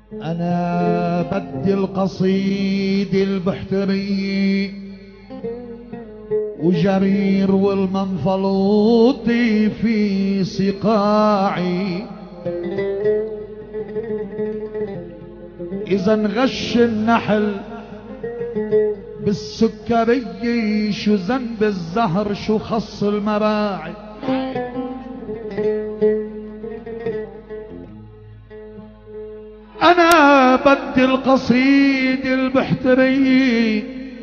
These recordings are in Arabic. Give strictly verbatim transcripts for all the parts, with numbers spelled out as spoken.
أنا بدي القصيد البحتري وجرير والمنفلوطي في سقاعي، إذا انغش النحل بالسكري شو ذنب الزهر شو خص المراعي. أنا بدي القصيد البحتري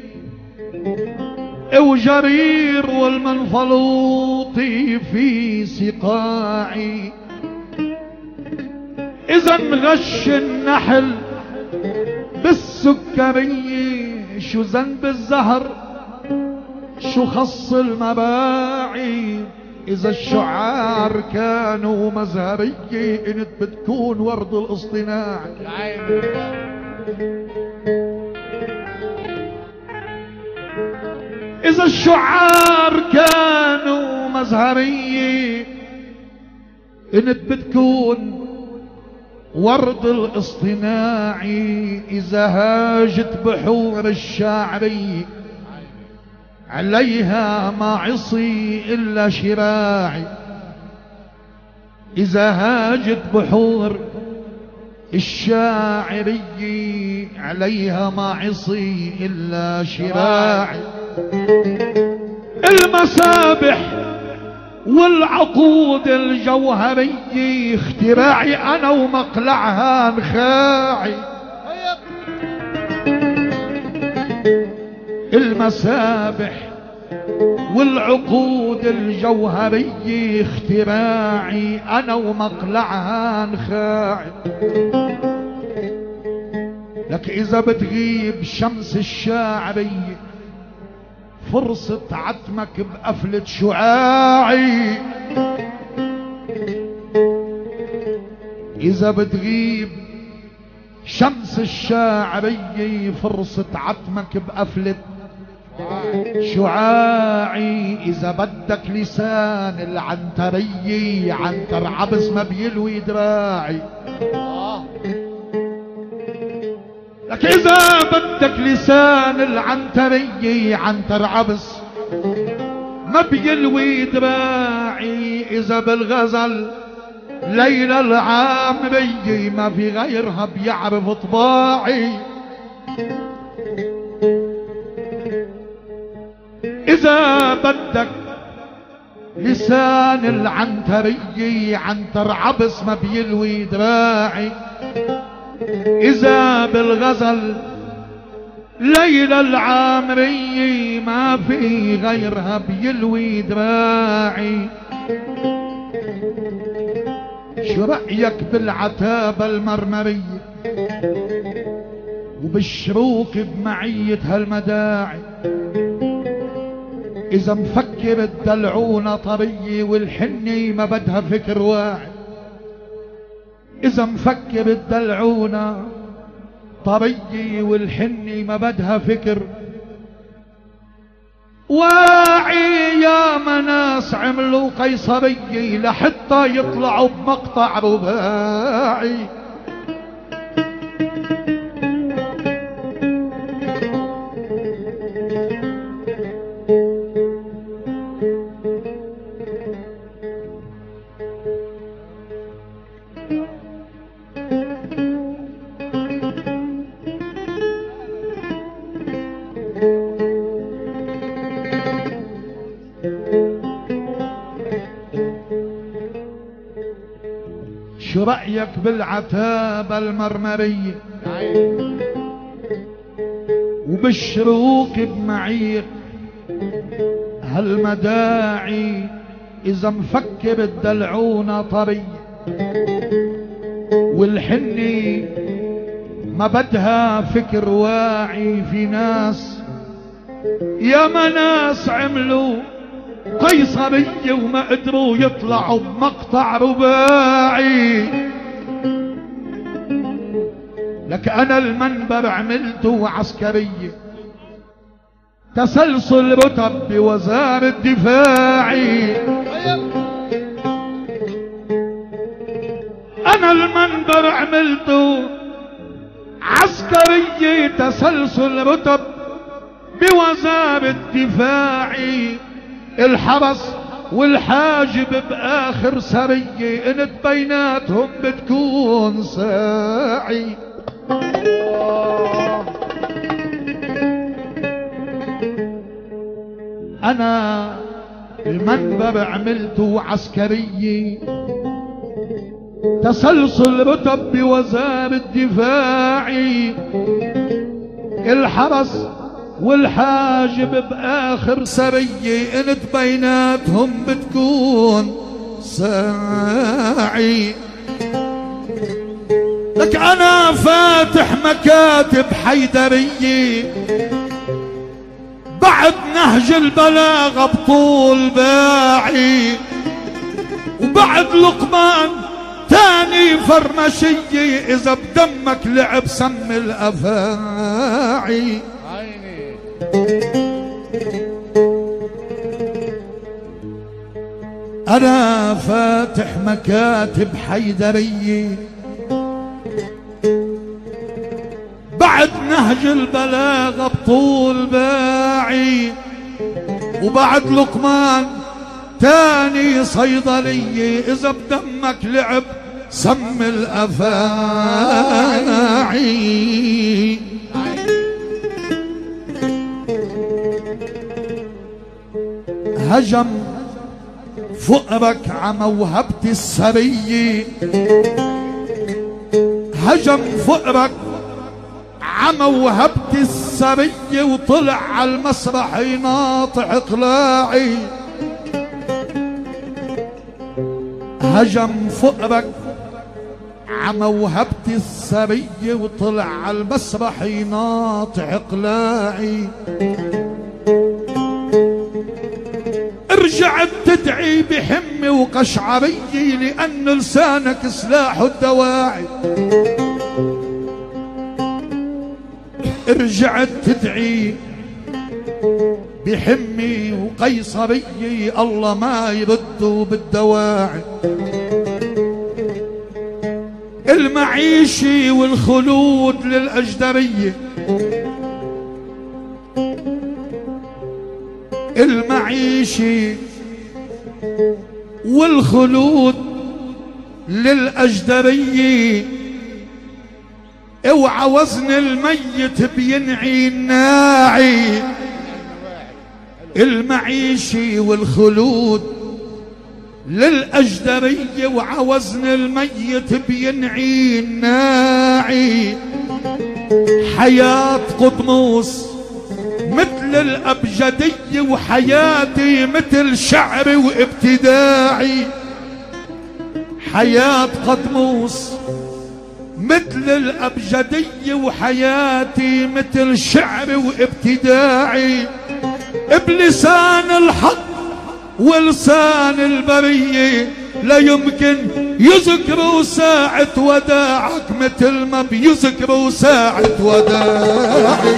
وجرير والمنفلوطي في سقاعي، إذا انغش النحل بالسكري شو ذنب الزهر شو خص المباعي. إذا الشعار كانوا مزهري انت بتكون ورد الاصطناعي. إذا الشعار كانوا مزهري انت بتكون ورد الاصطناعي. إذا هاجت بحور الشاعري عليها ما عصي إلا شراعي. إذا هاجت بحور الشاعري عليها ما عصي إلا شراعي. المسابح والعقود الجوهري اختراعي أنا ومقلعها نخاعي. المسابح والعقود الجوهري اختراعي أنا ومقلعها نخاعي. لك إذا بتغيب شمس الشاعري فرصة عتمك بقفلة شعاعي. إذا بتغيب شمس الشاعري فرصة عتمك بقفلة شعاعي. إذا بدك لسان العنتري عنتر عبس ما بيلوي دراعي. لك إذا بدك لسان العنتري عنتر عبس ما بيلوي دراعي. إذا بالغزل ليلى العامري ما في غيرها بيعرف طباعي. إذا بدك لسان العنتري عنتر عبس ما بيلوي دراعي. إذا بالغزل ليلى العامري ما في غيرها بيلوي دراعي. شو رأيك بالعتابة المرمرية وبالشروق بمعية هالمداعي؟ إذا مفكر الدلعونة طرية والحني ما بدها فكر واعي. إذا مفكر الدلعونة طرية والحني ما بدها فكر واعي. يا مناس عملوا قيصرية لحتى يطلعوا بمقطع رباعي. شو رأيك بالعتابة المرمرية وبالشروق بمعيق هالمداعي؟ إذا مفكر الدلعونة طرية والحني ما بدها فكر واعي. في ناس يا مناس عملوا قيصرية وما قدروا يطلعوا بمقطع رباعي. لك أنا المنبر عملته عسكرية تسلسل رتب بوزارة دفاعي. أنا المنبر عملته عسكري تسلسل رتب بوزارة الدفاعي، الحرس والحاجب بآخر سرية انت بيناتهم بتكون ساعي. انا المنبر عملته عسكري تسلسل رتب بوزارة الدفاعي، الحرس والحاجب بآخر سرية انت بيناتهم بتكون ساعي. لك انا فاتح مكاتب حيدرية بعد نهج البلاغة بطول باعي، وبعد لقمان تاني فرمشية اذا بدمك لعب سم الافاعي. انا فاتح مكاتب حيدرية بعد نهج البلاغة بطول باعي، وبعد لقمان تاني صيدلية اذا بدمك لعب سم الافاعي. هجم فقرك عموهبة السرية، هجم فقرك عموهبة السرية وطلع على المسرح يناطح اقلاعي. هجم فقرك عموهبة السرية وطلع على المسرح يناطح اقلاعي. رجعت تدعي بحمي وقشعري لأن لسانك سلاح الدواعي. رجعت تدعي بحمي وقيصري الله ما يردوا بالدواعي. المعيشي والخلود للأجدرية، المعيشي والخلود للأجدرية، اوعى وزن الميت بينعي الناعي. المعيشي والخلود للأجدرية اوعى وزن الميت بينعي الناعي. حياة قطموس مثل الأبجدية وحياتي مثل شعري وابتداعي. حياة قطموس مثل الأبجدية وحياتي مثل شعري وابتداعي. بلسان الحق ولسان البرية لا يمكن يذكروا ساعة وداعك مثل ما بيذكروا ساعة وداعي.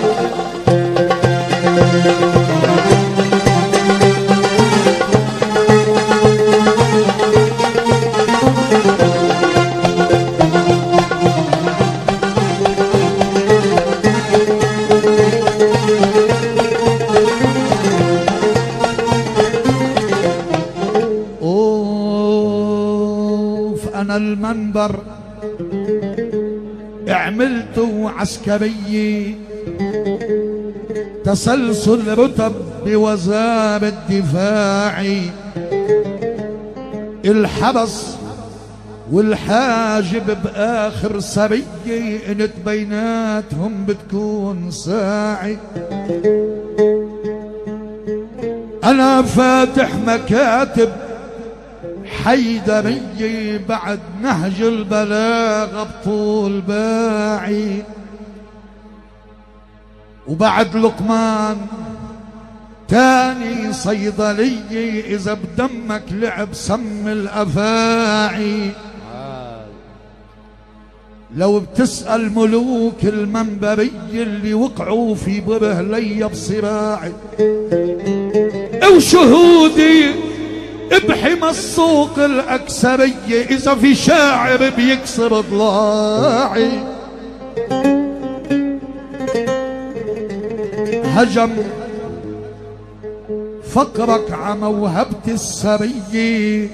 أنا المنبر عملته عسكري تسلسل رتب بوزارة الدفاعي. الحرس والحاجب بآخر سرية انت بيناتهم بتكون ساعي. أنا فاتح مكاتب حيدرية بعد نهج البلاغة بطول باعي، وبعد لقمان تاني صيدلية إذا بدمك لعب سم الأفاعي. لو بتسأل ملوك المنبرية اللي وقعوا في برهلية بصراعي وشهودي بحمى السوق الأكثرية إذا في شاعر بيكسر ضلاعي. هجم فقرك عموهبة السرية،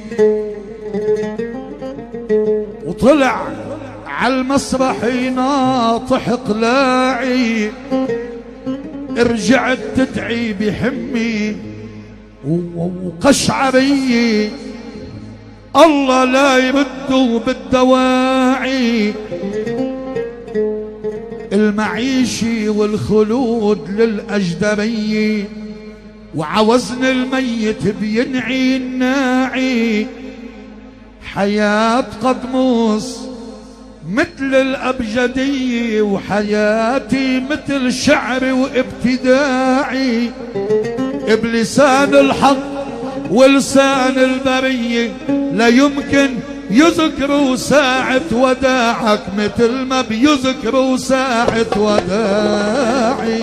وطلع عالمسرح ناطح قلاعي، رجعت تدعي بحمي وقشعرية، الله لا يردوا بالدواعي، المعيشي والخلود للأجدرية، وعوزن الميت بينعي الناعي، حياة قدموس مثل الأبجدية، وحياتي مثل شعري وابتداعي، بلسان الحق ولسان البرية لا يمكن يذكروا ساعة وداعك مثل ما بيذكروا ساعة وداعي.